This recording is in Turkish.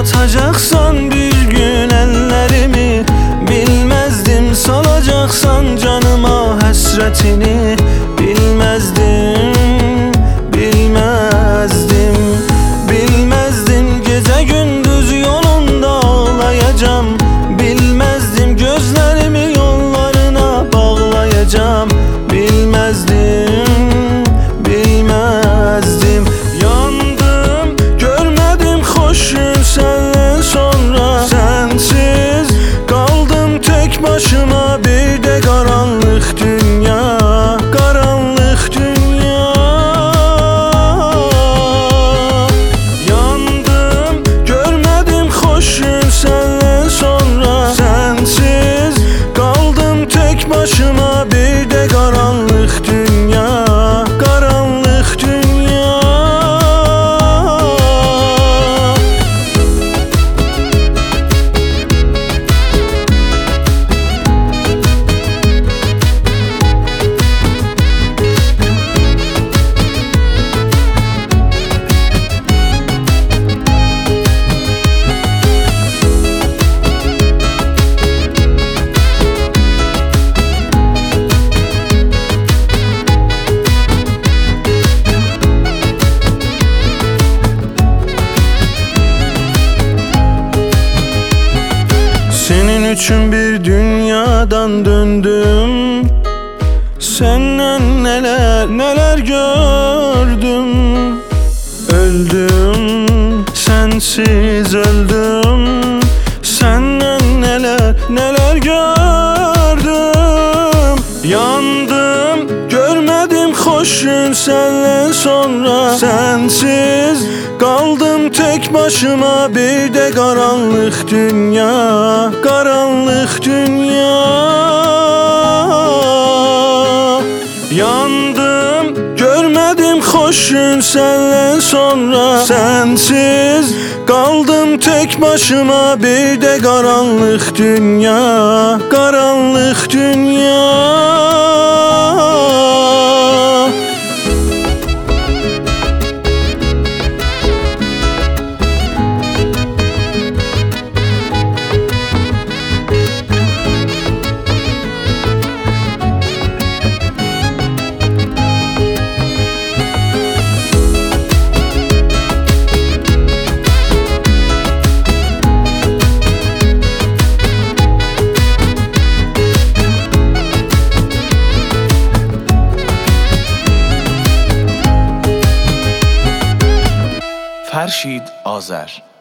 Atacaksan bir gün ellerimi, bilmezdim salacaksan canıma hasretini. Bilmezdim, bilmezdim, bilmezdim gece gündüz yolunda ağlayacağım. Bilmezdim gözlerimi yollarına bağlayacağım. Bilmezdim, bilmezdim. Yandım, görmedim hoş gün senden sonra. Sensiz kaldım tek başıma bir de karanlık dünya, karanlık dünya. Yandım, görmedim hoş gün senden sonra. Sensiz kaldım tek başıma bir de karanlık dünya, karanlık dünya. Senin için bir dünyadan döndüm. Senden neler neler gördüm. Öldüm, sensiz öldüm. Senden neler neler gördüm. Yandım, görmedim hoş gün senden sonra. Sensiz kaldım tek başıma bir de karanlık dünya, karanlık dünya. Yandım, görmedim hoş gün senden sonra. Sensiz kaldım tek başıma bir de karanlık dünya, karanlık dünya. فرشید آذر